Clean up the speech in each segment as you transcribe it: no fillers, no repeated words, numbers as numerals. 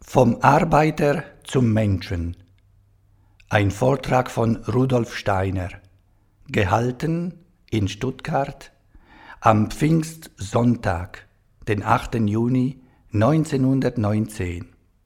Vom Arbeiter zum Menschen. Ein Vortrag von Rudolf Steiner, gehalten in Stuttgart am Pfingstsonntag, den 8. Juni 1919.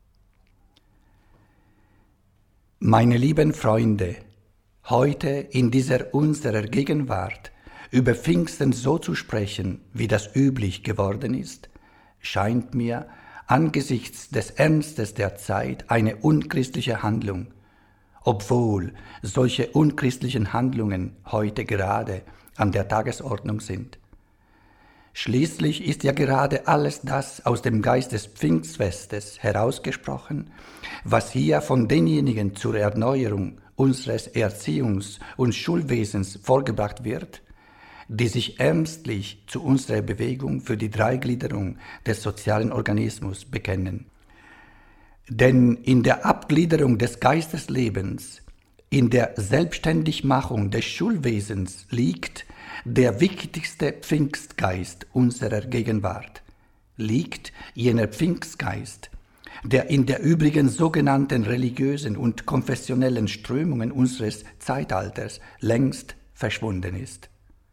Meine lieben Freunde, heute in dieser unserer Gegenwart über Pfingsten so zu sprechen, wie das üblich geworden ist, scheint mir angesichts des Ernstes der Zeit eine unchristliche Handlung, obwohl solche unchristlichen Handlungen heute gerade an der Tagesordnung sind. Schließlich ist ja gerade alles das aus dem Geist des Pfingstfestes herausgesprochen, was hier von denjenigen zur Erneuerung unseres Erziehungs- und Schulwesens vorgebracht wird, die sich ernstlich zu unserer Bewegung für die Dreigliederung des sozialen Organismus bekennen. Denn in der Abgliederung des Geisteslebens, in der Selbstständigmachung des Schulwesens liegt der wichtigste Pfingstgeist unserer Gegenwart, liegt jener Pfingstgeist, der in der übrigen sogenannten religiösen und konfessionellen Strömungen unseres Zeitalters längst verschwunden ist.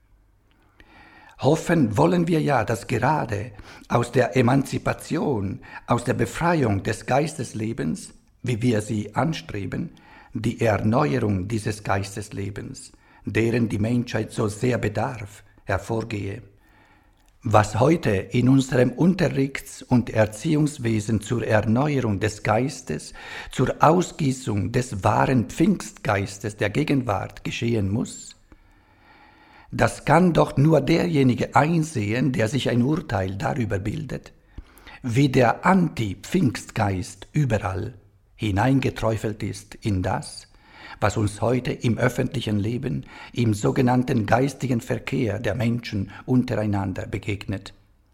Hoffen wollen wir ja, dass gerade aus der Emanzipation, aus der Befreiung des Geisteslebens, wie wir sie anstreben, die Erneuerung dieses Geisteslebens, deren die Menschheit so sehr bedarf, hervorgehe. Was heute in unserem Unterrichts- und Erziehungswesen zur Erneuerung des Geistes, zur Ausgießung des wahren Pfingstgeistes der Gegenwart geschehen muss, das kann doch nur derjenige einsehen, der sich ein Urteil darüber bildet, wie der Anti-Pfingstgeist überall hineingeträufelt ist in das, was uns heute im öffentlichen Leben, im sogenannten geistigen Verkehr der Menschen untereinander begegnet.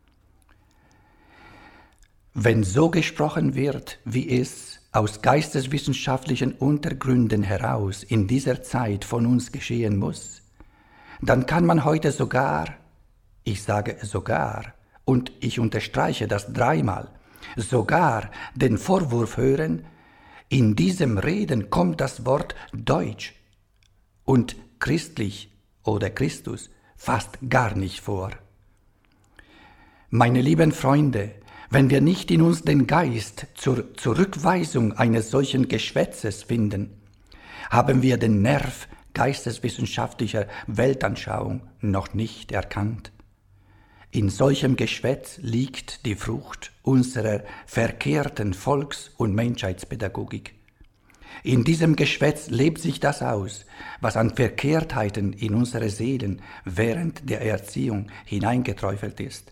Wenn so gesprochen wird, wie es aus geisteswissenschaftlichen Untergründen heraus in dieser Zeit von uns geschehen muss, dann kann man heute sogar, ich sage sogar, und ich unterstreiche das dreimal, sogar den Vorwurf hören, in diesem Reden kommt das Wort Deutsch und christlich oder Christus fast gar nicht vor. Meine lieben Freunde, wenn wir nicht in uns den Geist zur Zurückweisung eines solchen Geschwätzes finden, haben wir den Nerv geisteswissenschaftlicher Weltanschauung noch nicht erkannt. In solchem Geschwätz liegt die Frucht unserer verkehrten Volks- und Menschheitspädagogik. In diesem Geschwätz lebt sich das aus, was an Verkehrtheiten in unsere Seelen während der Erziehung hineingeträufelt ist.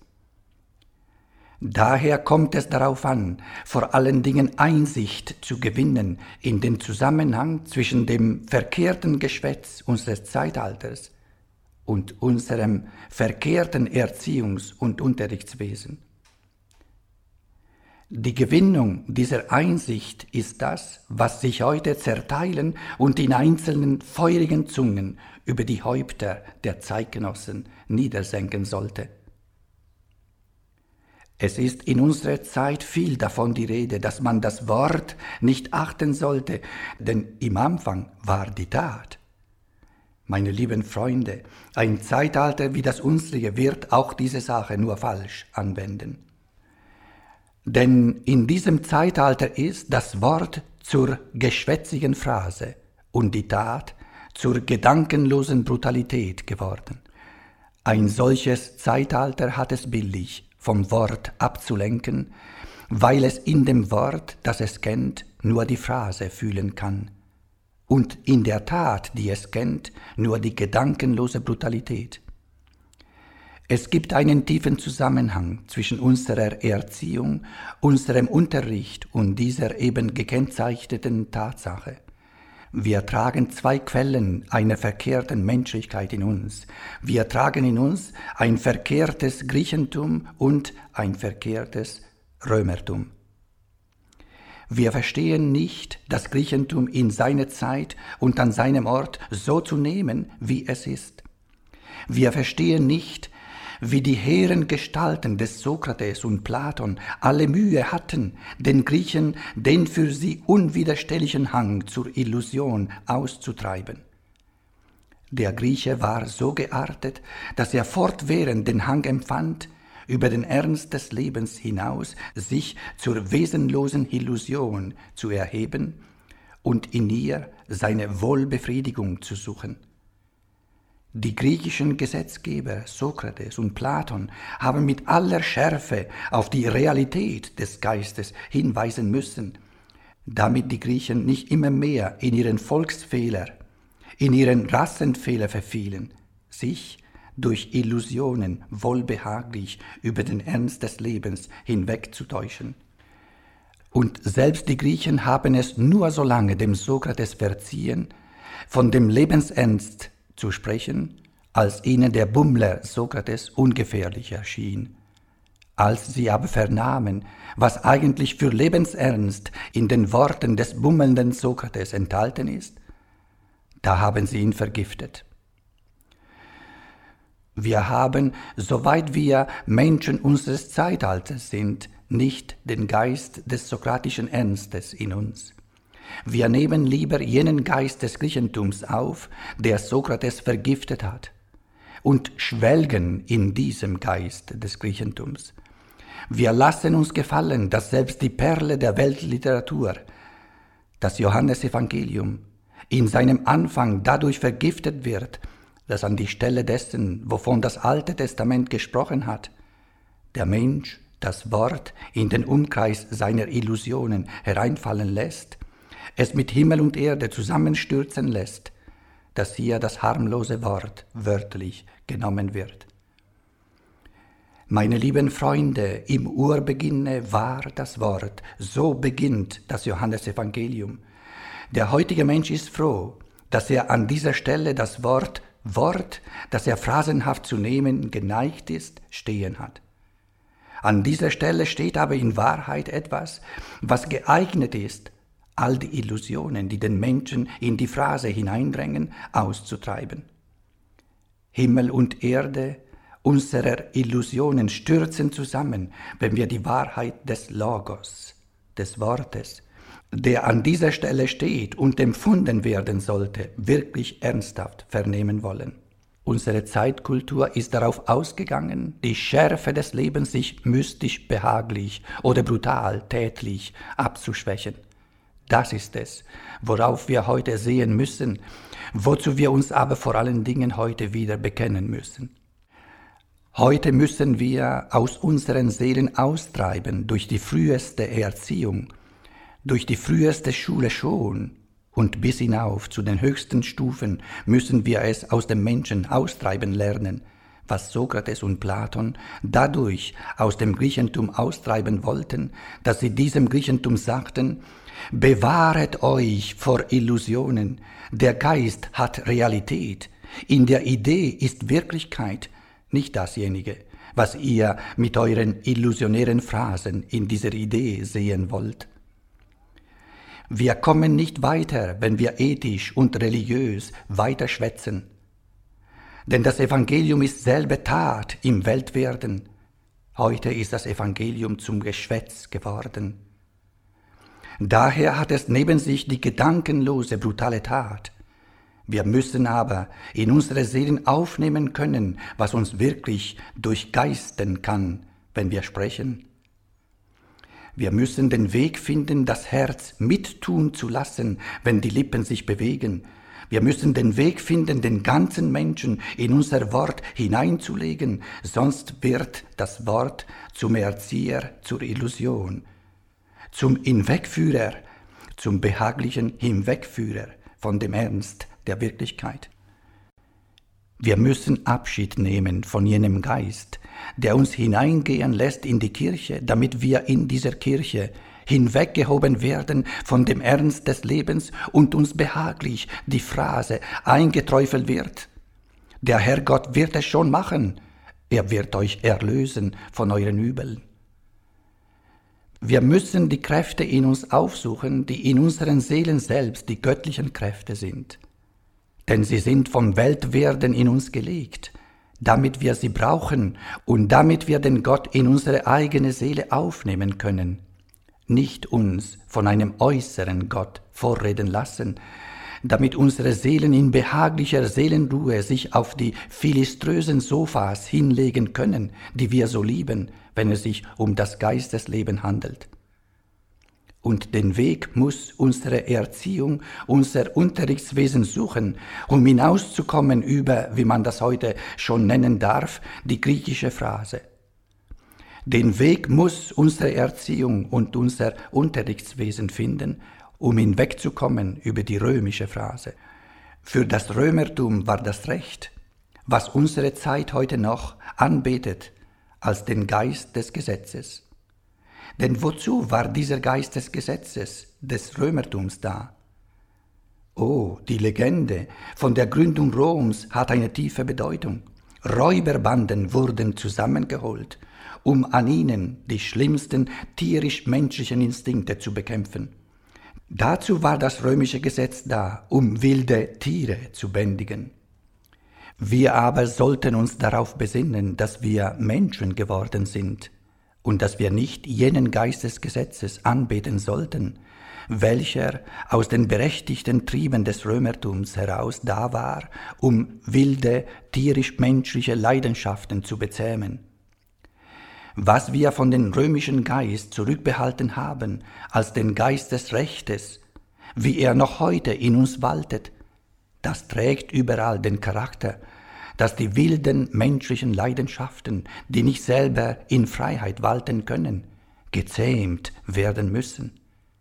Daher kommt es darauf an, vor allen Dingen Einsicht zu gewinnen in den Zusammenhang zwischen dem verkehrten Geschwätz unseres Zeitalters und unserem verkehrten Erziehungs- und Unterrichtswesen. Die Gewinnung dieser Einsicht ist das, was sich heute zerteilen und in einzelnen feurigen Zungen über die Häupter der Zeitgenossen niedersenken sollte. Es ist in unserer Zeit viel davon die Rede, dass man das Wort nicht achten sollte, denn im Anfang war die Tat. Meine lieben Freunde, ein Zeitalter wie das unsere wird auch diese Sache nur falsch anwenden. Denn in diesem Zeitalter ist das Wort zur geschwätzigen Phrase und die Tat zur gedankenlosen Brutalität geworden. Ein solches Zeitalter hat es billig, vom Wort abzulenken, weil es in dem Wort, das es kennt, nur die Phrase fühlen kann und in der Tat, die es kennt, nur die gedankenlose Brutalität. Es gibt einen tiefen Zusammenhang zwischen unserer Erziehung, unserem Unterricht und dieser eben gekennzeichneten Tatsache. Wir tragen zwei Quellen einer verkehrten Menschlichkeit in uns. Wir tragen in uns ein verkehrtes Griechentum und ein verkehrtes Römertum. Wir verstehen nicht, das Griechentum in seine Zeit und an seinem Ort so zu nehmen, wie es ist. Wir verstehen nicht, wie die hehren Gestalten des Sokrates und Platon alle Mühe hatten, den Griechen den für sie unwiderstehlichen Hang zur Illusion auszutreiben. Der Grieche war so geartet, dass er fortwährend den Hang empfand, über den Ernst des Lebens hinaus sich zur wesenlosen Illusion zu erheben und in ihr seine Wohlbefriedigung zu suchen. Die griechischen Gesetzgeber Sokrates und Platon haben mit aller Schärfe auf die Realität des Geistes hinweisen müssen, damit die Griechen nicht immer mehr in ihren Volksfehler, in ihren Rassenfehler verfielen, sich durch Illusionen wohlbehaglich über den Ernst des Lebens hinwegzutäuschen. Und selbst die Griechen haben es nur so lange dem Sokrates verziehen, von dem Lebensernst zu sprechen, als ihnen der Bummler Sokrates ungefährlich erschien. Als sie aber vernahmen, was eigentlich für Lebensernst in den Worten des bummelnden Sokrates enthalten ist, da haben sie ihn vergiftet. Wir haben, soweit wir Menschen unseres Zeitalters sind, nicht den Geist des sokratischen Ernstes in uns. Wir nehmen lieber jenen Geist des Griechentums auf, der Sokrates vergiftet hat, und schwelgen in diesem Geist des Griechentums. Wir lassen uns gefallen, dass selbst die Perle der Weltliteratur, das Johannesevangelium, in seinem Anfang dadurch vergiftet wird, dass an die Stelle dessen, wovon das Alte Testament gesprochen hat, der Mensch das Wort in den Umkreis seiner Illusionen hereinfallen lässt, es mit Himmel und Erde zusammenstürzen lässt, dass hier das harmlose Wort wörtlich genommen wird. Meine lieben Freunde, im Urbeginne war das Wort, so beginnt das Johannesevangelium. Der heutige Mensch ist froh, dass er an dieser Stelle das Wort, das er phrasenhaft zu nehmen geneigt ist, stehen hat. An dieser Stelle steht aber in Wahrheit etwas, was geeignet ist, all die Illusionen, die den Menschen in die Phrase hineindrängen, auszutreiben. Himmel und Erde unserer Illusionen stürzen zusammen, wenn wir die Wahrheit des Logos, des Wortes, der an dieser Stelle steht und empfunden werden sollte, wirklich ernsthaft vernehmen wollen. Unsere Zeitkultur ist darauf ausgegangen, die Schärfe des Lebens sich mystisch behaglich oder brutal tätlich abzuschwächen. Das ist es, worauf wir heute sehen müssen, wozu wir uns aber vor allen Dingen heute wieder bekennen müssen. Heute müssen wir aus unseren Seelen austreiben durch die früheste Erziehung, durch die früheste Schule schon, und bis hinauf zu den höchsten Stufen müssen wir es aus dem Menschen austreiben lernen, was Sokrates und Platon dadurch aus dem Griechentum austreiben wollten, dass sie diesem Griechentum sagten: Bewahret euch vor Illusionen, der Geist hat Realität, in der Idee ist Wirklichkeit, nicht dasjenige, was ihr mit euren illusionären Phrasen in dieser Idee sehen wollt. Wir kommen nicht weiter, wenn wir ethisch und religiös weiter schwätzen. Denn das Evangelium ist selbe Tat im Weltwerden. Heute ist das Evangelium zum Geschwätz geworden. Daher hat es neben sich die gedankenlose, brutale Tat. Wir müssen aber in unsere Seelen aufnehmen können, was uns wirklich durchgeisten kann, wenn wir sprechen. Wir müssen den Weg finden, das Herz mittun zu lassen, wenn die Lippen sich bewegen. Wir müssen den Weg finden, den ganzen Menschen in unser Wort hineinzulegen, sonst wird das Wort zum Erzieher zur Illusion, zum Hinwegführer, zum behaglichen Hinwegführer von dem Ernst der Wirklichkeit. Wir müssen Abschied nehmen von jenem Geist, der uns hineingehen lässt in die Kirche, damit wir in dieser Kirche hinweggehoben werden von dem Ernst des Lebens und uns behaglich die Phrase eingeträufelt wird: Der Herrgott wird es schon machen, er wird euch erlösen von euren Übeln. Wir müssen die Kräfte in uns aufsuchen, die in unseren Seelen selbst die göttlichen Kräfte sind. Denn sie sind vom Weltwerden in uns gelegt. damit wir sie brauchen und damit wir den Gott in unsere eigene Seele aufnehmen können. Nicht uns von einem äußeren Gott vorreden lassen, damit unsere Seelen in behaglicher Seelenruhe sich auf die philiströsen Sofas hinlegen können, die wir so lieben, wenn es sich um das Geistesleben handelt. Und den Weg muss unsere Erziehung, unser Unterrichtswesen suchen, um hinauszukommen über, wie man das heute schon nennen darf, die griechische Phrase. Den Weg muss unsere Erziehung und unser Unterrichtswesen finden, um hinwegzukommen über die römische Phrase. Für das Römertum war das Recht, was unsere Zeit heute noch anbetet, als den Geist des Gesetzes. Denn wozu war dieser Geist des Gesetzes, des Römertums da? Oh, die Legende von der Gründung Roms hat eine tiefe Bedeutung. Räuberbanden wurden zusammengeholt, um an ihnen die schlimmsten tierisch-menschlichen Instinkte zu bekämpfen. Dazu war das römische Gesetz da, um wilde Tiere zu bändigen. Wir aber sollten uns darauf besinnen, dass wir Menschen geworden sind und dass wir nicht jenen Geist des Gesetzes anbeten sollten, welcher aus den berechtigten Trieben des Römertums heraus da war, um wilde, tierisch-menschliche Leidenschaften zu bezähmen. Was wir von dem römischen Geist zurückbehalten haben, als den Geist des Rechtes, wie er noch heute in uns waltet, das trägt überall den Charakter, dass die wilden menschlichen Leidenschaften, die nicht selber in Freiheit walten können, gezähmt werden müssen.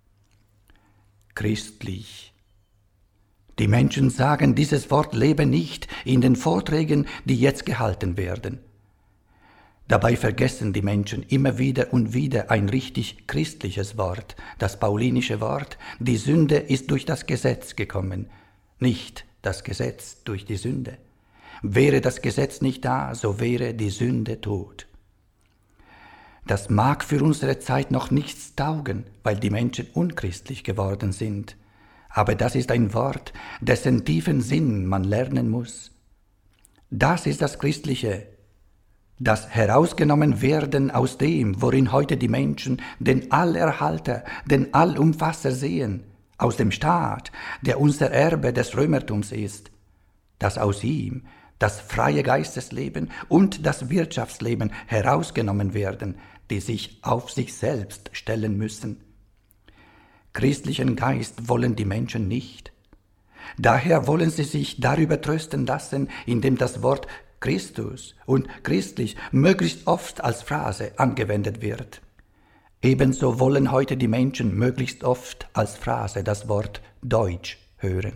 Christlich. Die Menschen sagen dieses Wort Leben nicht in den Vorträgen, die jetzt gehalten werden. Dabei vergessen die Menschen immer wieder und wieder ein richtig christliches Wort, das paulinische Wort, die Sünde ist durch das Gesetz gekommen, nicht das Gesetz durch die Sünde. Wäre das Gesetz nicht da, so wäre die Sünde tot. Das mag für unsere Zeit noch nichts taugen, weil die Menschen unchristlich geworden sind, aber das ist ein Wort, dessen tiefen Sinn man lernen muss. Das ist das Christliche, das herausgenommen werden aus dem, worin heute die Menschen den Allerhalter, den Allumfasser sehen, aus dem Staat, der unser Erbe des Römertums ist, dass aus ihm das freie Geistesleben und das Wirtschaftsleben herausgenommen werden, die sich auf sich selbst stellen müssen. Christlichen Geist wollen die Menschen nicht. Daher wollen sie sich darüber trösten lassen, indem das Wort Christus und christlich möglichst oft als Phrase angewendet wird. Ebenso wollen heute die Menschen möglichst oft als Phrase das Wort Deutsch hören.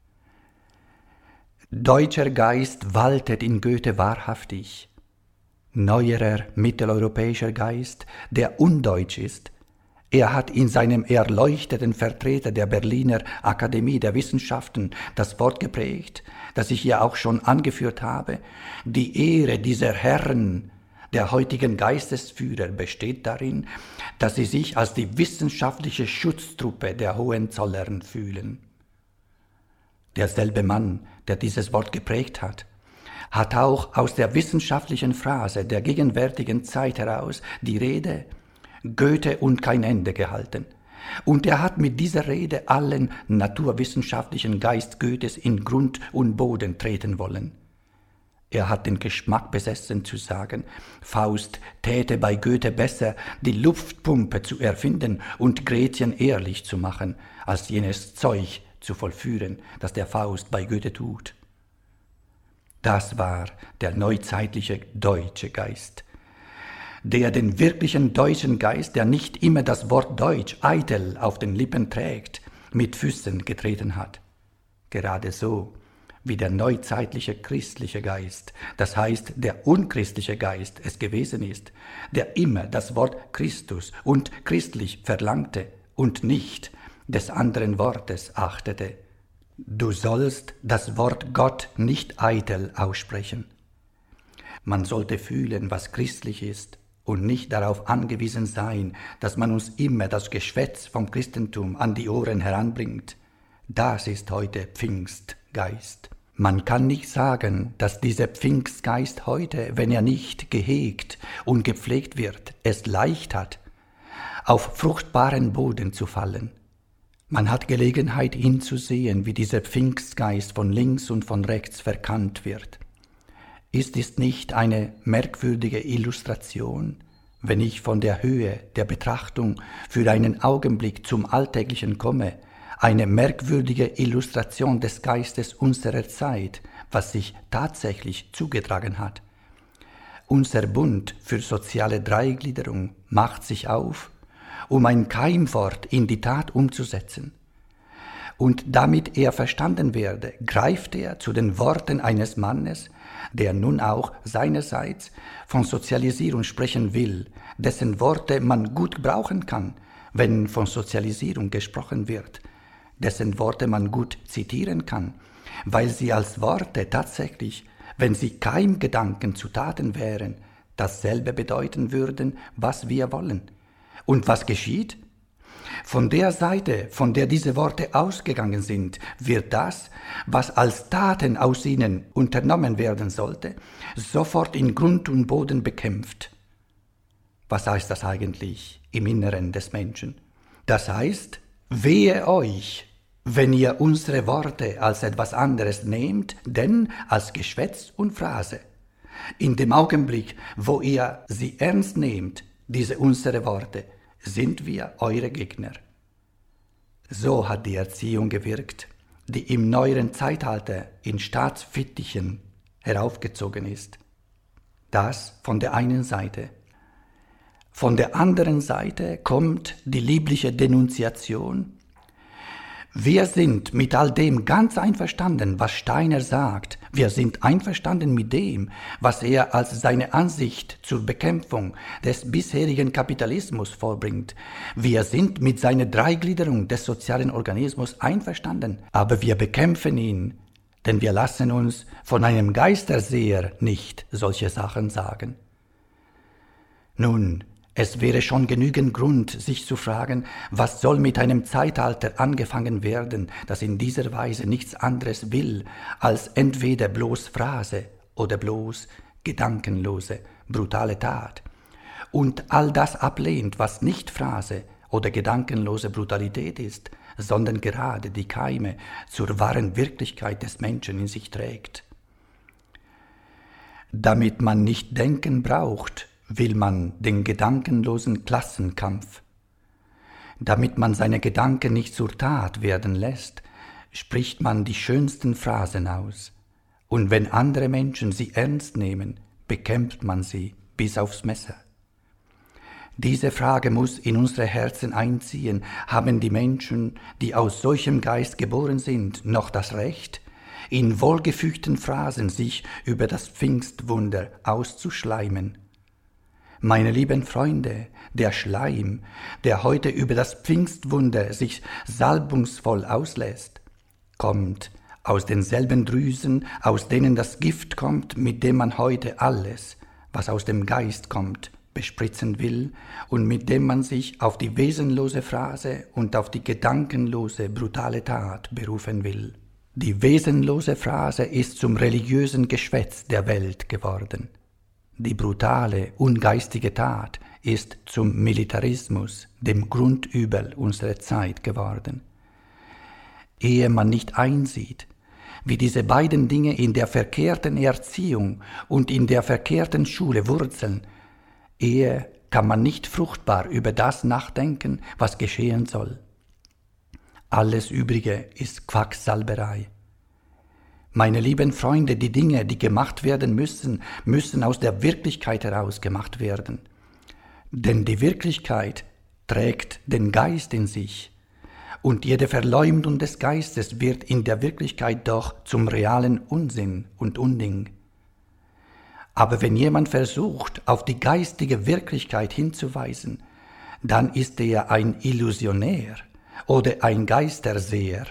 Deutscher Geist waltet in Goethe wahrhaftig. Neuerer mitteleuropäischer Geist, der undeutsch ist, er hat in seinem erleuchteten Vertreter der Berliner Akademie der Wissenschaften das Wort geprägt, das ich ja auch schon angeführt habe. Die Ehre dieser Herren, der heutigen Geistesführer, besteht darin, dass sie sich als die wissenschaftliche Schutztruppe der Hohenzollern fühlen. Derselbe Mann, der dieses Wort geprägt hat auch aus der wissenschaftlichen Phrase der gegenwärtigen Zeit heraus die Rede Goethe und kein Ende gehalten. Und er hat mit dieser Rede allen naturwissenschaftlichen Geist Goethes in Grund und Boden treten wollen. Er hat den Geschmack besessen zu sagen, Faust täte bei Goethe besser, die Luftpumpe zu erfinden und Gretchen ehrlich zu machen, als jenes Zeug zu vollführen, das der Faust bei Goethe tut. Das war der neuzeitliche deutsche Geist, der den wirklichen deutschen Geist, der nicht immer das Wort Deutsch eitel auf den Lippen trägt, mit Füßen getreten hat. Gerade so wie der neuzeitliche christliche Geist, das heißt der unchristliche Geist es gewesen ist, der immer das Wort Christus und christlich verlangte und nicht des anderen Wortes achtete. Du sollst das Wort Gott nicht eitel aussprechen. Man sollte fühlen, was christlich ist und nicht darauf angewiesen sein, dass man uns immer das Geschwätz vom Christentum an die Ohren heranbringt. Das ist heute Pfingstgeist. Man kann nicht sagen, dass dieser Pfingstgeist heute, wenn er nicht gehegt und gepflegt wird, es leicht hat, auf fruchtbaren Boden zu fallen. Man hat Gelegenheit hinzusehen, wie dieser Pfingstgeist von links und von rechts verkannt wird. Ist es nicht eine merkwürdige Illustration, wenn ich von der Höhe der Betrachtung für einen Augenblick zum Alltäglichen komme, eine merkwürdige Illustration des Geistes unserer Zeit, was sich tatsächlich zugetragen hat. Unser Bund für soziale Dreigliederung macht sich auf, um ein Keimwort in die Tat umzusetzen. Und damit er verstanden werde, greift er zu den Worten eines Mannes, der nun auch seinerseits von Sozialisierung sprechen will, dessen Worte man gut brauchen kann, wenn von Sozialisierung gesprochen wird, dessen Worte man gut zitieren kann, weil sie als Worte tatsächlich, wenn sie Keimgedanken zu Taten wären, dasselbe bedeuten würden, was wir wollen. Und was geschieht? Von der Seite, von der diese Worte ausgegangen sind, wird das, was als Taten aus ihnen unternommen werden sollte, sofort in Grund und Boden bekämpft. Was heißt das eigentlich im Inneren des Menschen? Das heißt, wehe euch, wenn ihr unsere Worte als etwas anderes nehmt, denn als Geschwätz und Phrase. In dem Augenblick, wo ihr sie ernst nehmt, diese unsere Worte, sind wir eure Gegner. So hat die Erziehung gewirkt, die im neueren Zeitalter in Staatsfittichen heraufgezogen ist. Das von der einen Seite. Von der anderen Seite kommt die liebliche Denunziation. Wir sind mit all dem ganz einverstanden, was Steiner sagt. Wir sind einverstanden mit dem, was er als seine Ansicht zur Bekämpfung des bisherigen Kapitalismus vorbringt. Wir sind mit seiner Dreigliederung des sozialen Organismus einverstanden, aber wir bekämpfen ihn, denn wir lassen uns von einem Geisterseher nicht solche Sachen sagen. Nun, es wäre schon genügend Grund, sich zu fragen, was soll mit einem Zeitalter angefangen werden, das in dieser Weise nichts anderes will, als entweder bloß Phrase oder bloß gedankenlose, brutale Tat, und all das ablehnt, was nicht Phrase oder gedankenlose Brutalität ist, sondern gerade die Keime zur wahren Wirklichkeit des Menschen in sich trägt. Damit man nicht denken braucht, will man den gedankenlosen Klassenkampf. Damit man seine Gedanken nicht zur Tat werden lässt, spricht man die schönsten Phrasen aus. Und wenn andere Menschen sie ernst nehmen, bekämpft man sie bis aufs Messer. Diese Frage muss in unsere Herzen einziehen. Haben die Menschen, die aus solchem Geist geboren sind, noch das Recht, in wohlgefügten Phrasen sich über das Pfingstwunder auszuschleimen? Meine lieben Freunde, der Schleim, der heute über das Pfingstwunder sich salbungsvoll auslässt, kommt aus denselben Drüsen, aus denen das Gift kommt, mit dem man heute alles, was aus dem Geist kommt, bespritzen will und mit dem man sich auf die wesenlose Phrase und auf die gedankenlose, brutale Tat berufen will. Die wesenlose Phrase ist zum religiösen Geschwätz der Welt geworden. Die brutale, ungeistige Tat ist zum Militarismus, dem Grundübel unserer Zeit geworden. Ehe man nicht einsieht, wie diese beiden Dinge in der verkehrten Erziehung und in der verkehrten Schule wurzeln, ehe kann man nicht fruchtbar über das nachdenken, was geschehen soll. Alles Übrige ist Quacksalberei. Meine lieben Freunde, die Dinge, die gemacht werden müssen, müssen aus der Wirklichkeit heraus gemacht werden. Denn die Wirklichkeit trägt den Geist in sich. Und jede Verleumdung des Geistes wird in der Wirklichkeit doch zum realen Unsinn und Unding. Aber wenn jemand versucht, auf die geistige Wirklichkeit hinzuweisen, dann ist er ein Illusionär oder ein Geisterseher.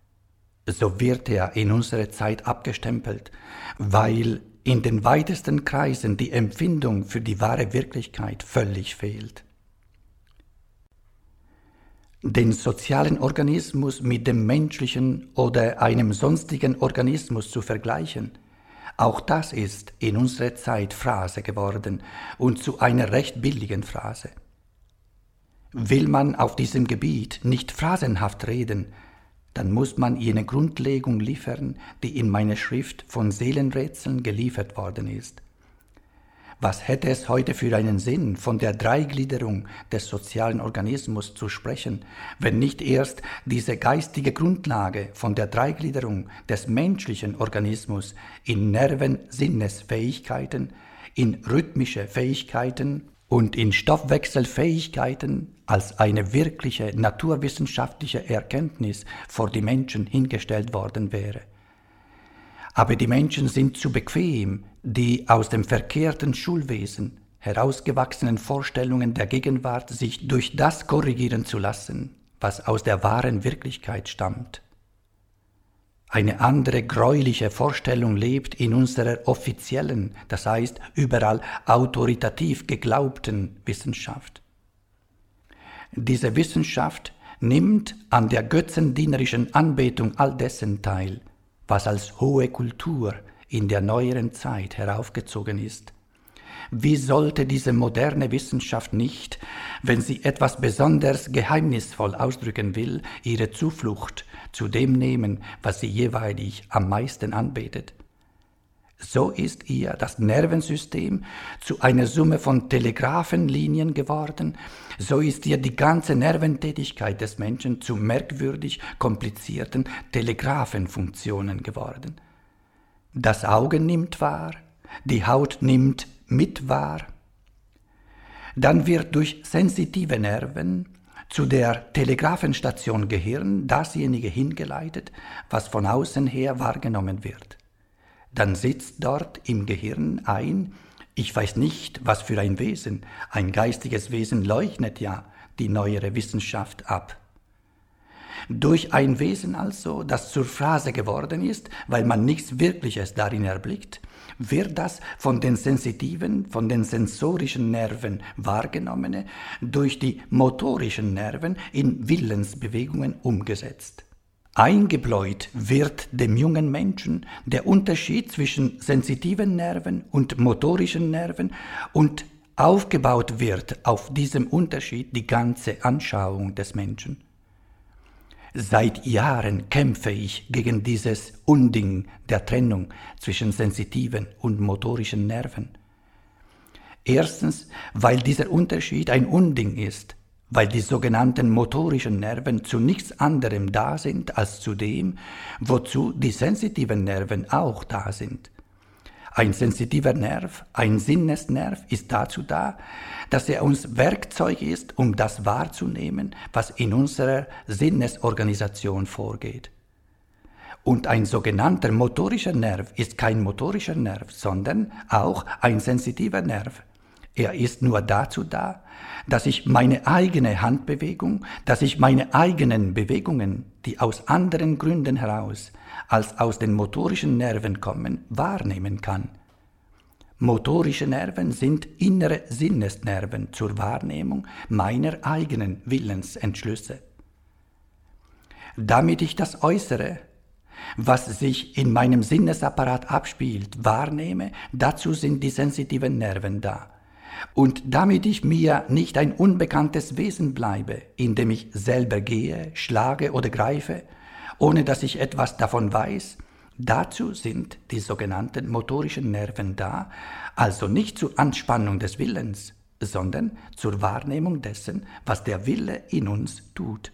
So wird er in unserer Zeit abgestempelt, weil in den weitesten Kreisen die Empfindung für die wahre Wirklichkeit völlig fehlt. Den sozialen Organismus mit dem menschlichen oder einem sonstigen Organismus zu vergleichen, auch das ist in unserer Zeit Phrase geworden und zu einer recht billigen Phrase. Will man auf diesem Gebiet nicht phrasenhaft reden, dann muss man jene Grundlegung liefern, die in meiner Schrift von Seelenrätseln geliefert worden ist. Was hätte es heute für einen Sinn, von der Dreigliederung des sozialen Organismus zu sprechen, wenn nicht erst diese geistige Grundlage von der Dreigliederung des menschlichen Organismus in Nervensinnesfähigkeiten, in rhythmische Fähigkeiten und in Stoffwechselfähigkeiten als eine wirkliche naturwissenschaftliche Erkenntnis vor die Menschen hingestellt worden wäre. Aber die Menschen sind zu bequem, die aus dem verkehrten Schulwesen herausgewachsenen Vorstellungen der Gegenwart sich durch das korrigieren zu lassen, was aus der wahren Wirklichkeit stammt. Eine andere gräuliche Vorstellung lebt in unserer offiziellen, das heißt überall autoritativ geglaubten Wissenschaft. Diese Wissenschaft nimmt an der götzendienerischen Anbetung all dessen teil, was als hohe Kultur in der neueren Zeit heraufgezogen ist. Wie sollte diese moderne Wissenschaft nicht, wenn sie etwas besonders geheimnisvoll ausdrücken will, ihre Zuflucht zu dem nehmen, was sie jeweilig am meisten anbetet? So ist ihr das Nervensystem zu einer Summe von Telegraphenlinien geworden, so ist ihr die ganze Nerventätigkeit des Menschen zu merkwürdig komplizierten Telegraphenfunktionen geworden. Das Auge nimmt wahr, die Haut nimmt mit wahr, dann wird durch sensitive Nerven zu der Telegraphenstation Gehirn dasjenige hingeleitet, was von außen her wahrgenommen wird. Dann sitzt dort im Gehirn ein, ich weiß nicht, was für ein Wesen, ein geistiges Wesen leugnet ja die neuere Wissenschaft ab. Durch ein Wesen also, das zur Phrase geworden ist, weil man nichts Wirkliches darin erblickt, wird das von den sensitiven, von den sensorischen Nerven wahrgenommene durch die motorischen Nerven in Willensbewegungen umgesetzt. Eingebläut wird dem jungen Menschen der Unterschied zwischen sensitiven Nerven und motorischen Nerven und aufgebaut wird auf diesem Unterschied die ganze Anschauung des Menschen. Seit Jahren kämpfe ich gegen dieses Unding der Trennung zwischen sensitiven und motorischen Nerven. Erstens, weil dieser Unterschied ein Unding ist, weil die sogenannten motorischen Nerven zu nichts anderem da sind als zu dem, wozu die sensitiven Nerven auch da sind. Ein sensitiver Nerv, ein Sinnesnerv ist dazu da, dass er uns Werkzeug ist, um das wahrzunehmen, was in unserer Sinnesorganisation vorgeht. Und ein sogenannter motorischer Nerv ist kein motorischer Nerv, sondern auch ein sensitiver Nerv. Er ist nur dazu da, dass ich meine eigene Handbewegung, dass ich meine eigenen Bewegungen, die aus anderen Gründen heraus als aus den motorischen Nerven kommen, wahrnehmen kann. Motorische Nerven sind innere Sinnesnerven zur Wahrnehmung meiner eigenen Willensentschlüsse. Damit ich das Äußere, was sich in meinem Sinnesapparat abspielt, wahrnehme, dazu sind die sensitiven Nerven da. Und damit ich mir nicht ein unbekanntes Wesen bleibe, indem ich selber gehe, schlage oder greife, ohne dass ich etwas davon weiß, dazu sind die sogenannten motorischen Nerven da, also nicht zur Anspannung des Willens, sondern zur Wahrnehmung dessen, was der Wille in uns tut.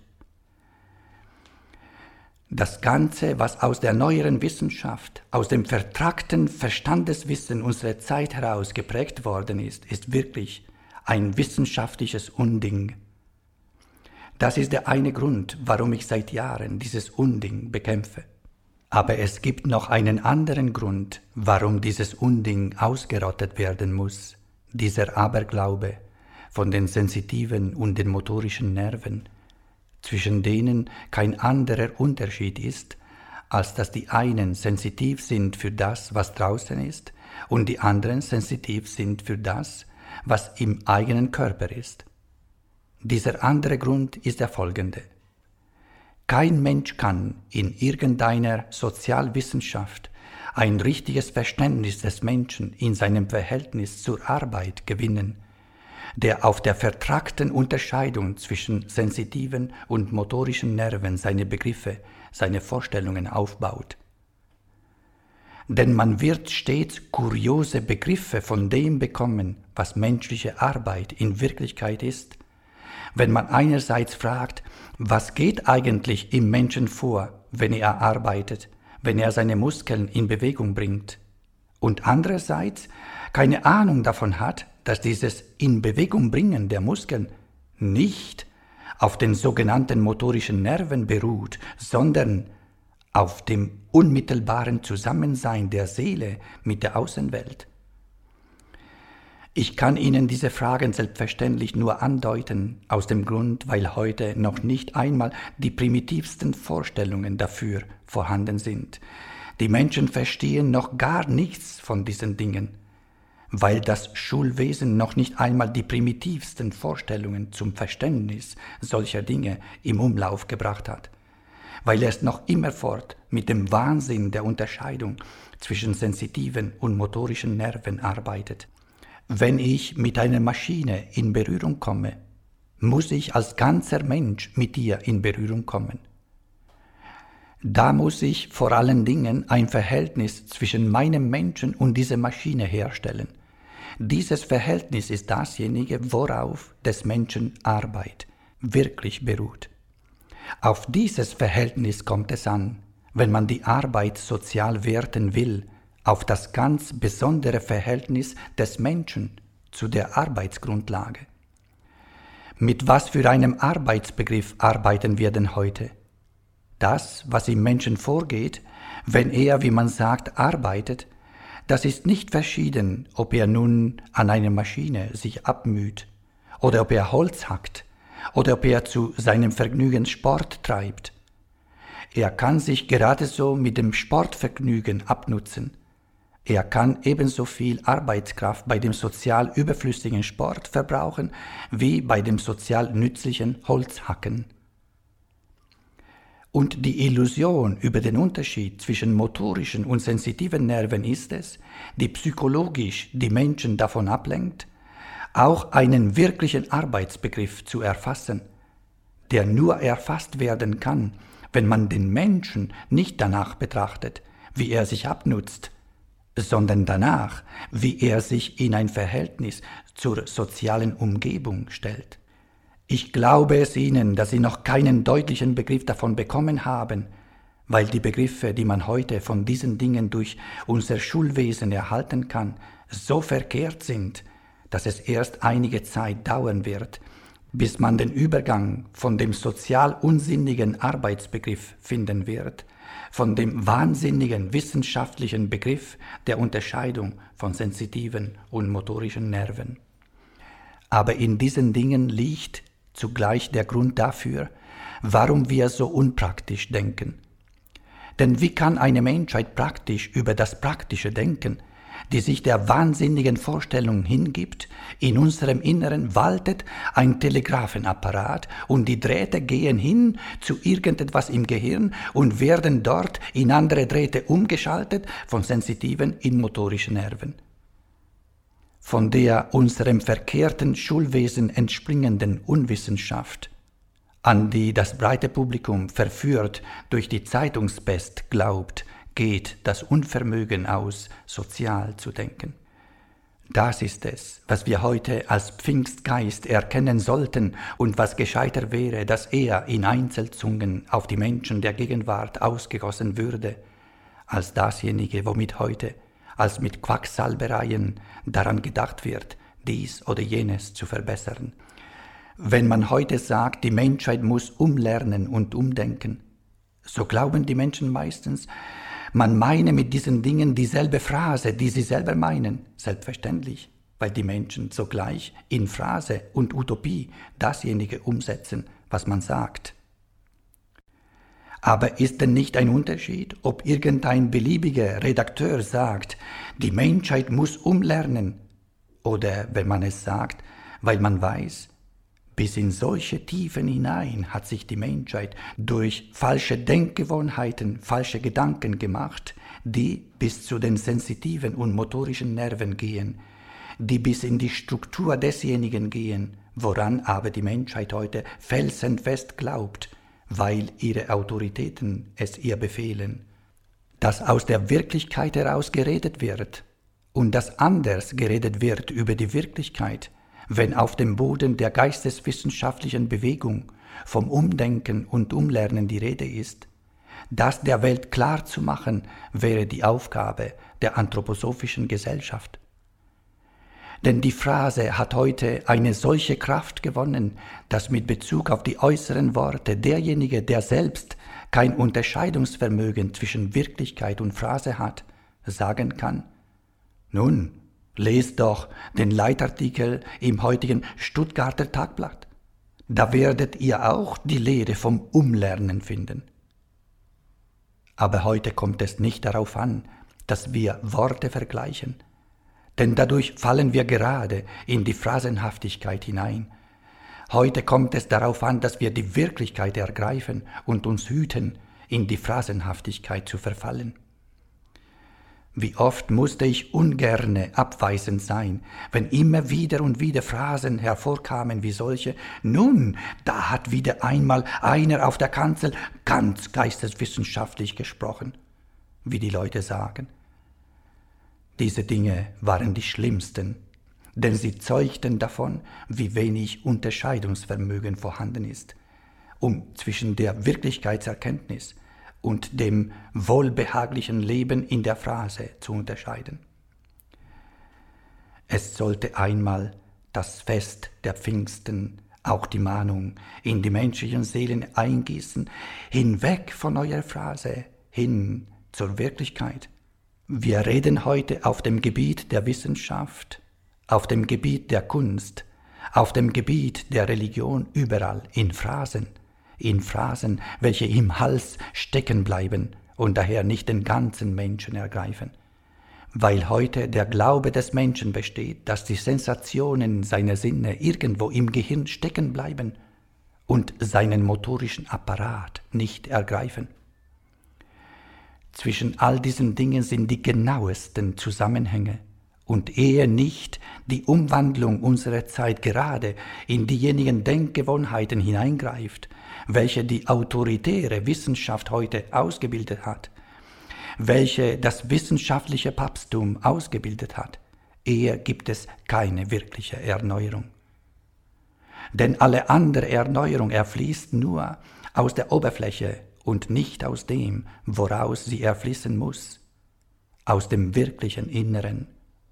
Das Ganze, was aus der neueren Wissenschaft, aus dem vertrackten Verstandeswissen unserer Zeit heraus geprägt worden ist wirklich ein wissenschaftliches Unding. Das ist der eine Grund, warum ich seit Jahren dieses Unding bekämpfe. Aber es gibt noch einen anderen Grund, warum dieses Unding ausgerottet werden muss, dieser Aberglaube von den sensitiven und den motorischen Nerven, zwischen denen kein anderer Unterschied ist, als dass die einen sensitiv sind für das, was draußen ist, und die anderen sensitiv sind für das, was im eigenen Körper ist. Dieser andere Grund ist der folgende. Kein Mensch kann in irgendeiner Sozialwissenschaft ein richtiges Verständnis des Menschen in seinem Verhältnis zur Arbeit gewinnen, der auf der vertrackten Unterscheidung zwischen sensitiven und motorischen Nerven seine Begriffe, seine Vorstellungen aufbaut. Denn man wird stets kuriose Begriffe von dem bekommen, was menschliche Arbeit in Wirklichkeit ist, wenn man einerseits fragt, was geht eigentlich im Menschen vor, wenn er arbeitet, wenn er seine Muskeln in Bewegung bringt, und andererseits keine Ahnung davon hat, dass dieses in Bewegung bringen der Muskeln nicht auf den sogenannten motorischen Nerven beruht, sondern auf dem unmittelbaren Zusammensein der Seele mit der Außenwelt. Ich kann Ihnen diese Fragen selbstverständlich nur andeuten, aus dem Grund, weil heute noch nicht einmal die primitivsten Vorstellungen dafür vorhanden sind. Die Menschen verstehen noch gar nichts von diesen Dingen, weil das Schulwesen noch nicht einmal die primitivsten Vorstellungen zum Verständnis solcher Dinge im Umlauf gebracht hat, weil es noch immerfort mit dem Wahnsinn der Unterscheidung zwischen sensitiven und motorischen Nerven arbeitet. Wenn ich mit einer Maschine in Berührung komme, muss ich als ganzer Mensch mit ihr in Berührung kommen. Da muss ich vor allen Dingen ein Verhältnis zwischen meinem Menschen und dieser Maschine herstellen. Dieses Verhältnis ist dasjenige, worauf des Menschen Arbeit wirklich beruht. Auf dieses Verhältnis kommt es an, wenn man die Arbeit sozial werten will, auf das ganz besondere Verhältnis des Menschen zu der Arbeitsgrundlage. Mit was für einem Arbeitsbegriff arbeiten wir denn heute? Das, was im Menschen vorgeht, wenn er, wie man sagt, arbeitet, das ist nicht verschieden, ob er nun an einer Maschine sich abmüht, oder ob er Holz hackt, oder ob er zu seinem Vergnügen Sport treibt. Er kann sich gerade so mit dem Sportvergnügen abnutzen. Er kann ebenso viel Arbeitskraft bei dem sozial überflüssigen Sport verbrauchen, wie bei dem sozial nützlichen Holzhacken. Und die Illusion über den Unterschied zwischen motorischen und sensitiven Nerven ist es, die psychologisch die Menschen davon ablenkt, auch einen wirklichen Arbeitsbegriff zu erfassen, der nur erfasst werden kann, wenn man den Menschen nicht danach betrachtet, wie er sich abnutzt, sondern danach, wie er sich in ein Verhältnis zur sozialen Umgebung stellt. Ich glaube es Ihnen, dass Sie noch keinen deutlichen Begriff davon bekommen haben, weil die Begriffe, die man heute von diesen Dingen durch unser Schulwesen erhalten kann, so verkehrt sind, dass es erst einige Zeit dauern wird, bis man den Übergang von dem sozial unsinnigen Arbeitsbegriff finden wird, von dem wahnsinnigen wissenschaftlichen Begriff der Unterscheidung von sensitiven und motorischen Nerven. Aber in diesen Dingen liegt zugleich der Grund dafür, warum wir so unpraktisch denken. Denn wie kann eine Menschheit praktisch über das Praktische denken, die sich der wahnsinnigen Vorstellung hingibt, in unserem Inneren waltet ein Telegrafenapparat und die Drähte gehen hin zu irgendetwas im Gehirn und werden dort in andere Drähte umgeschaltet von sensitiven in motorischen Nerven. Von der unserem verkehrten Schulwesen entspringenden Unwissenschaft, an die das breite Publikum verführt durch die Zeitungspest glaubt, geht das Unvermögen aus, sozial zu denken. Das ist es, was wir heute als Pfingstgeist erkennen sollten und was gescheiter wäre, dass er in Einzelzungen auf die Menschen der Gegenwart ausgegossen würde, als dasjenige, womit heute, als mit Quacksalbereien daran gedacht wird, dies oder jenes zu verbessern. Wenn man heute sagt, die Menschheit muss umlernen und umdenken, so glauben die Menschen meistens, man meine mit diesen Dingen dieselbe Phrase, die sie selber meinen. Selbstverständlich, weil die Menschen sogleich in Phrase und Utopie dasjenige umsetzen, was man sagt. Aber ist denn nicht ein Unterschied, ob irgendein beliebiger Redakteur sagt, die Menschheit muss umlernen, oder wenn man es sagt, weil man weiß, Bis in solche Tiefen hinein hat sich die Menschheit durch falsche Denkgewohnheiten, falsche Gedanken gemacht, die bis zu den sensitiven und motorischen Nerven gehen, die bis in die Struktur desjenigen gehen, woran aber die Menschheit heute felsenfest glaubt, weil ihre Autoritäten es ihr befehlen. Dass aus der Wirklichkeit heraus geredet wird und dass anders geredet wird über die Wirklichkeit, wenn auf dem Boden der geisteswissenschaftlichen Bewegung vom Umdenken und Umlernen die Rede ist, das der Welt klar zu machen, wäre die Aufgabe der anthroposophischen Gesellschaft. Denn die Phrase hat heute eine solche Kraft gewonnen, dass mit Bezug auf die äußeren Worte derjenige, der selbst kein Unterscheidungsvermögen zwischen Wirklichkeit und Phrase hat, sagen kann: Nun, lest doch den Leitartikel im heutigen Stuttgarter Tagblatt. Da werdet ihr auch die Lehre vom Umlernen finden. Aber heute kommt es nicht darauf an, dass wir Worte vergleichen, denn dadurch fallen wir gerade in die Phrasenhaftigkeit hinein. Heute kommt es darauf an, dass wir die Wirklichkeit ergreifen und uns hüten, in die Phrasenhaftigkeit zu verfallen. Wie oft musste ich ungerne abweisend sein, wenn immer wieder und wieder Phrasen hervorkamen wie solche: Nun, da hat wieder einmal einer auf der Kanzel ganz geisteswissenschaftlich gesprochen, wie die Leute sagen. Diese Dinge waren die schlimmsten, denn sie zeugten davon, wie wenig Unterscheidungsvermögen vorhanden ist, um zwischen der Wirklichkeitserkenntnis und dem wohlbehaglichen Leben in der Phrase zu unterscheiden. Es sollte einmal das Fest der Pfingsten auch die Mahnung in die menschlichen Seelen eingießen, hinweg von eurer Phrase, hin zur Wirklichkeit. Wir reden heute auf dem Gebiet der Wissenschaft, auf dem Gebiet der Kunst, auf dem Gebiet der Religion überall in Phrasen, welche im Hals stecken bleiben und daher nicht den ganzen Menschen ergreifen. Weil heute der Glaube des Menschen besteht, dass die Sensationen seiner Sinne irgendwo im Gehirn stecken bleiben und seinen motorischen Apparat nicht ergreifen. Zwischen all diesen Dingen sind die genauesten Zusammenhänge, und ehe nicht die Umwandlung unserer Zeit gerade in diejenigen Denkgewohnheiten hineingreift, welche die autoritäre Wissenschaft heute ausgebildet hat, welche das wissenschaftliche Papsttum ausgebildet hat, ehe gibt es keine wirkliche Erneuerung. Denn alle andere Erneuerung erfließt nur aus der Oberfläche und nicht aus dem, woraus sie erfließen muss, aus dem wirklichen Inneren.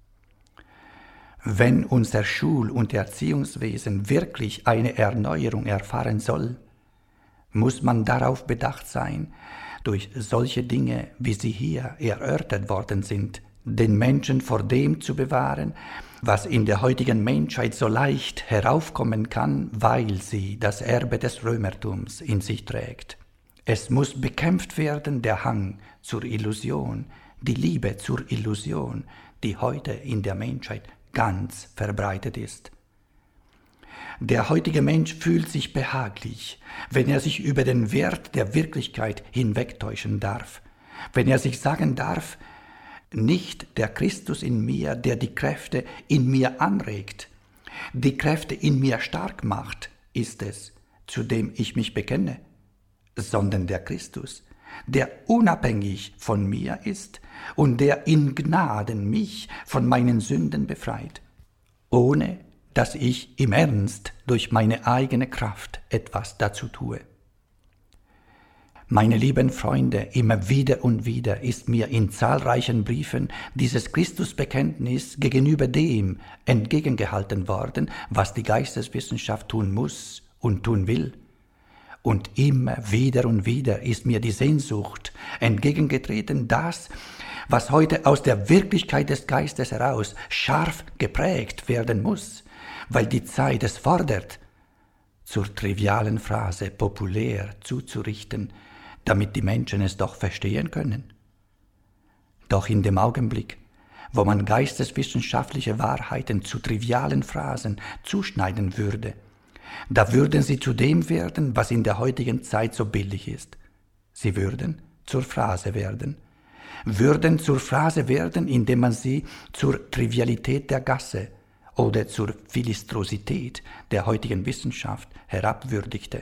Wenn unser Schul- und Erziehungswesen wirklich eine Erneuerung erfahren soll, muss man darauf bedacht sein, durch solche Dinge, wie sie hier erörtert worden sind, den Menschen vor dem zu bewahren, was in der heutigen Menschheit so leicht heraufkommen kann, weil sie das Erbe des Römertums in sich trägt. Es muss bekämpft werden der Hang zur Illusion, die Liebe zur Illusion, die heute in der Menschheit ganz verbreitet ist. Der heutige Mensch fühlt sich behaglich, wenn er sich über den Wert der Wirklichkeit hinwegtäuschen darf, wenn er sich sagen darf: Nicht der Christus in mir, der die Kräfte in mir anregt, die Kräfte in mir stark macht, ist es, zu dem ich mich bekenne, sondern der Christus, der unabhängig von mir ist und der in Gnaden mich von meinen Sünden befreit, ohne dass ich im Ernst durch meine eigene Kraft etwas dazu tue. Meine lieben Freunde, immer wieder und wieder ist mir in zahlreichen Briefen dieses Christusbekenntnis gegenüber dem entgegengehalten worden, was die Geisteswissenschaft tun muss und tun will. Und immer wieder und wieder ist mir die Sehnsucht entgegengetreten, das, was heute aus der Wirklichkeit des Geistes heraus scharf geprägt werden muss, weil die Zeit es fordert, zur trivialen Phrase populär zuzurichten, damit die Menschen es doch verstehen können. Doch in dem Augenblick, wo man geisteswissenschaftliche Wahrheiten zu trivialen Phrasen zuschneiden würde, Da würden sie zu dem werden, was in der heutigen Zeit so billig ist. Sie würden zur Phrase werden. Würden zur Phrase werden, indem man sie zur Trivialität der Gasse oder zur Philistrosität der heutigen Wissenschaft herabwürdigte.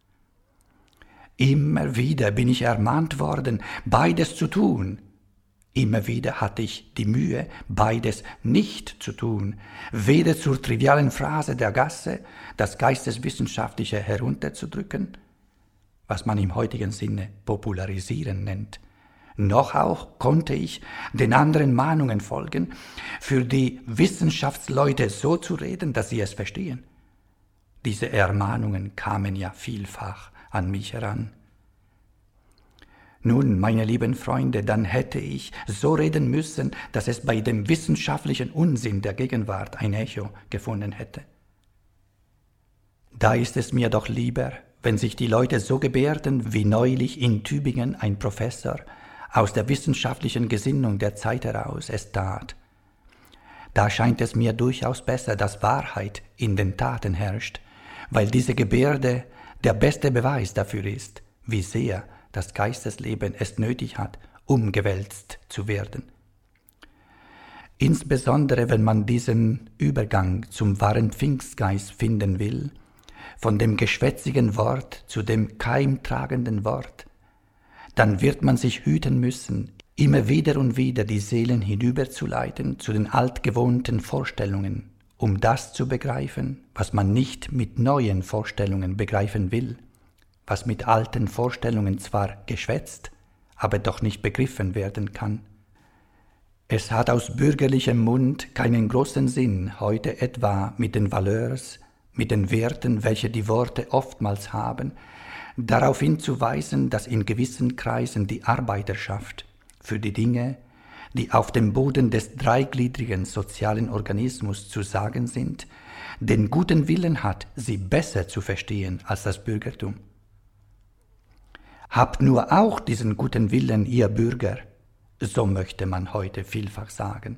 Immer wieder bin ich ermahnt worden, beides zu tun. Immer wieder hatte ich die Mühe, beides nicht zu tun, weder zur trivialen Phrase der Gasse, das Geisteswissenschaftliche herunterzudrücken, was man im heutigen Sinne popularisieren nennt, noch auch konnte ich den anderen Mahnungen folgen, für die Wissenschaftsleute so zu reden, dass sie es verstehen. Diese Ermahnungen kamen ja vielfach an mich heran. Nun, meine lieben Freunde, dann hätte ich so reden müssen, dass es bei dem wissenschaftlichen Unsinn der Gegenwart ein Echo gefunden hätte. Da ist es mir doch lieber, wenn sich die Leute so gebärden, wie neulich in Tübingen ein Professor aus der wissenschaftlichen Gesinnung der Zeit heraus es tat. Da scheint es mir durchaus besser, dass Wahrheit in den Taten herrscht, weil diese Gebärde der beste Beweis dafür ist, wie sehr das Geistesleben es nötig hat, umgewälzt zu werden. Insbesondere wenn man diesen Übergang zum wahren Pfingstgeist finden will, von dem geschwätzigen Wort zu dem keimtragenden Wort, dann wird man sich hüten müssen, immer wieder und wieder die Seelen hinüberzuleiten zu den altgewohnten Vorstellungen, um das zu begreifen, was man nicht mit neuen Vorstellungen begreifen will, was mit alten Vorstellungen zwar geschwätzt, aber doch nicht begriffen werden kann. Es hat aus bürgerlichem Mund keinen großen Sinn, heute etwa mit den Valeurs, mit den Werten, welche die Worte oftmals haben, darauf hinzuweisen, dass in gewissen Kreisen die Arbeiterschaft für die Dinge, die auf dem Boden des dreigliedrigen sozialen Organismus zu sagen sind, den guten Willen hat, sie besser zu verstehen als das Bürgertum. Habt nur auch diesen guten Willen, ihr Bürger, so möchte man heute vielfach sagen.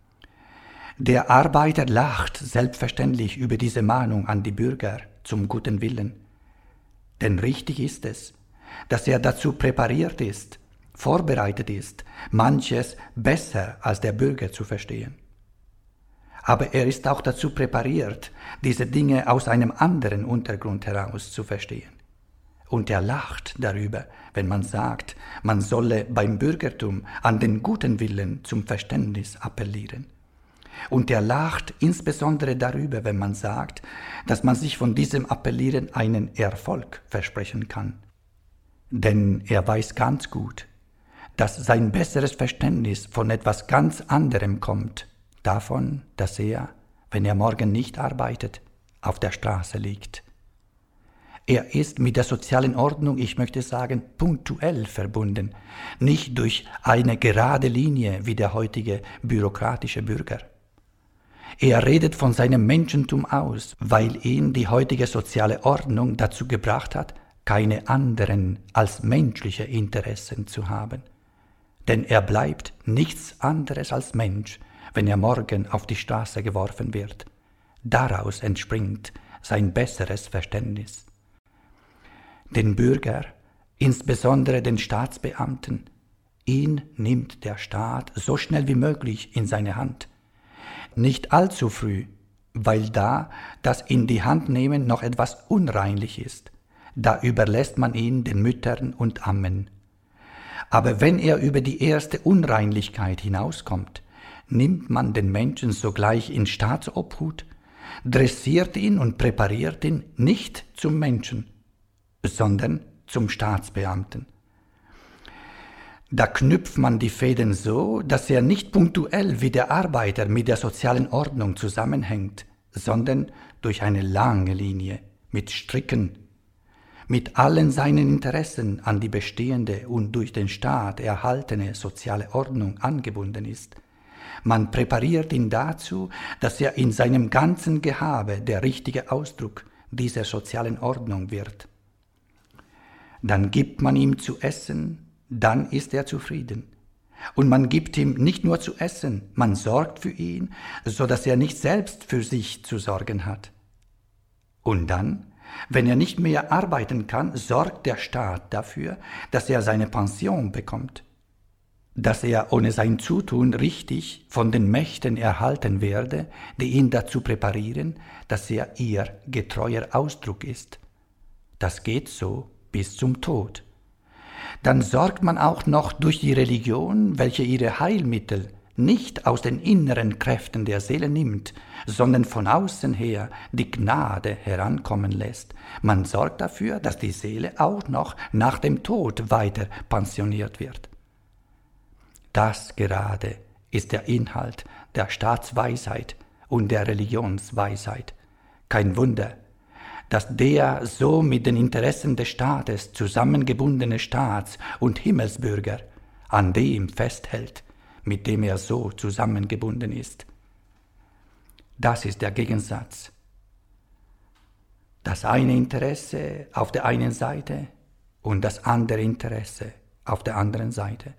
Der Arbeiter lacht selbstverständlich über diese Mahnung an die Bürger zum guten Willen. Denn richtig ist es, dass er dazu präpariert ist, vorbereitet ist, manches besser als der Bürger zu verstehen. Aber er ist auch dazu präpariert, diese Dinge aus einem anderen Untergrund heraus zu verstehen. Und er lacht darüber, wenn man sagt, man solle beim Bürgertum an den guten Willen zum Verständnis appellieren. Und er lacht insbesondere darüber, wenn man sagt, dass man sich von diesem Appellieren einen Erfolg versprechen kann. Denn er weiß ganz gut, dass sein besseres Verständnis von etwas ganz anderem kommt, davon, dass er, wenn er morgen nicht arbeitet, auf der Straße liegt. Er ist mit der sozialen Ordnung, ich möchte sagen, punktuell verbunden, nicht durch eine gerade Linie wie der heutige bürokratische Bürger. Er redet von seinem Menschentum aus, weil ihn die heutige soziale Ordnung dazu gebracht hat, keine anderen als menschliche Interessen zu haben. Denn er bleibt nichts anderes als Mensch, wenn er morgen auf die Straße geworfen wird. Daraus entspringt sein besseres Verständnis. Den Bürger, insbesondere den Staatsbeamten, ihn nimmt der Staat so schnell wie möglich in seine Hand. Nicht allzu früh, weil da das in die Hand nehmen noch etwas unreinlich ist. Da überlässt man ihn den Müttern und Ammen. Aber wenn er über die erste Unreinlichkeit hinauskommt, nimmt man den Menschen sogleich in Staatsobhut, dressiert ihn und präpariert ihn nicht zum Menschen, sondern zum Staatsbeamten. Da knüpft man die Fäden so, dass er nicht punktuell wie der Arbeiter mit der sozialen Ordnung zusammenhängt, sondern durch eine lange Linie mit Stricken, mit allen seinen Interessen an die bestehende und durch den Staat erhaltene soziale Ordnung angebunden ist. Man präpariert ihn dazu, dass er in seinem ganzen Gehabe der richtige Ausdruck dieser sozialen Ordnung wird. Dann gibt man ihm zu essen, dann ist er zufrieden. Und man gibt ihm nicht nur zu essen, man sorgt für ihn, so dass er nicht selbst für sich zu sorgen hat. Und dann, wenn er nicht mehr arbeiten kann, sorgt der Staat dafür, dass er seine Pension bekommt, dass er ohne sein Zutun richtig von den Mächten erhalten werde, die ihn dazu präparieren, dass er ihr getreuer Ausdruck ist. Das geht so bis zum Tod. Dann sorgt man auch noch durch die Religion, welche ihre Heilmittel nicht aus den inneren Kräften der Seele nimmt, sondern von außen her die Gnade herankommen lässt. Man sorgt dafür, dass die Seele auch noch nach dem Tod weiter pensioniert wird. Das gerade ist der Inhalt der Staatsweisheit und der Religionsweisheit. Kein Wunder, dass der so mit den Interessen des Staates zusammengebundene Staats- und Himmelsbürger an dem festhält, mit dem er so zusammengebunden ist. Das ist der Gegensatz. Das eine Interesse auf der einen Seite und das andere Interesse auf der anderen Seite.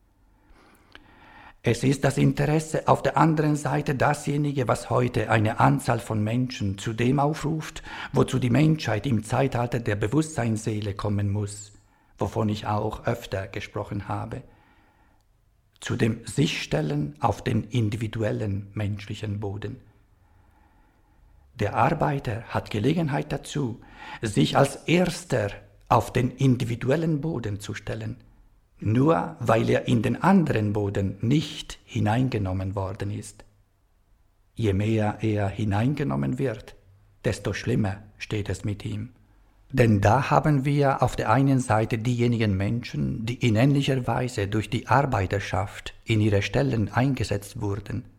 Es ist das Interesse auf der anderen Seite dasjenige, was heute eine Anzahl von Menschen zu dem aufruft, wozu die Menschheit im Zeitalter der Bewusstseinsseele kommen muss, wovon ich auch öfter gesprochen habe, zu dem Sichstellen auf den individuellen menschlichen Boden. Der Arbeiter hat Gelegenheit dazu, sich als Erster auf den individuellen Boden zu stellen, nur weil er in den anderen Boden nicht hineingenommen worden ist. Je mehr er hineingenommen wird, desto schlimmer steht es mit ihm. Denn da haben wir auf der einen Seite diejenigen Menschen, die in ähnlicher Weise durch die Arbeiterschaft in ihre Stellen eingesetzt wurden,